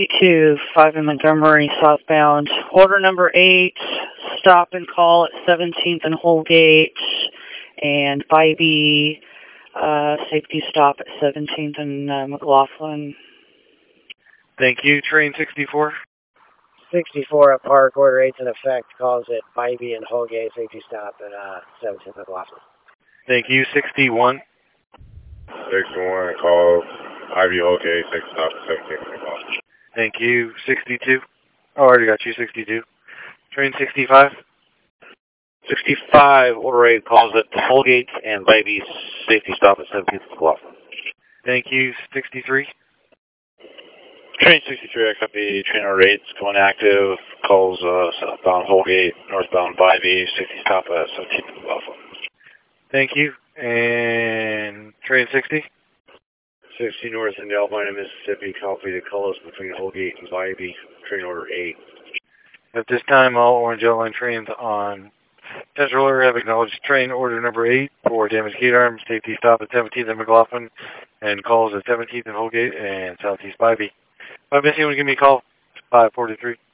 62, 5 in Montgomery, southbound. Order number 8, stop and call at 17th and Holgate, and Bybee, safety stop at 17th and McLaughlin. Thank you. Train 64. 64 at Park, order 8's in effect, calls at Bybee and Holgate, safety stop at 17th McLaughlin. Thank you. 61. 61, call Ivy Holgate, safety stop at 17th McLaughlin. Thank you. 62. Oh, I already got you. 62. Train 65. 65, order 8, calls at Holgate and Bybee, safety stop at 17th McLaughlin. Thank you. 63. Train 63, I copy. Train order 8's going active. Calls southbound Holgate, northbound Bybee, safety stop at 17th McLaughlin. Thank you. And train 60. 60 north in Albina, Mississippi, copy the colors between Holgate and Bybee, train order 8. At this time, all Orange Airline trains on Central Air have acknowledged train order number 8 for damaged gate arm, safety stop at 17th and McLaughlin, and calls at 17th and Holgate and Southeast Bybee. If I miss you, give me a call. 543.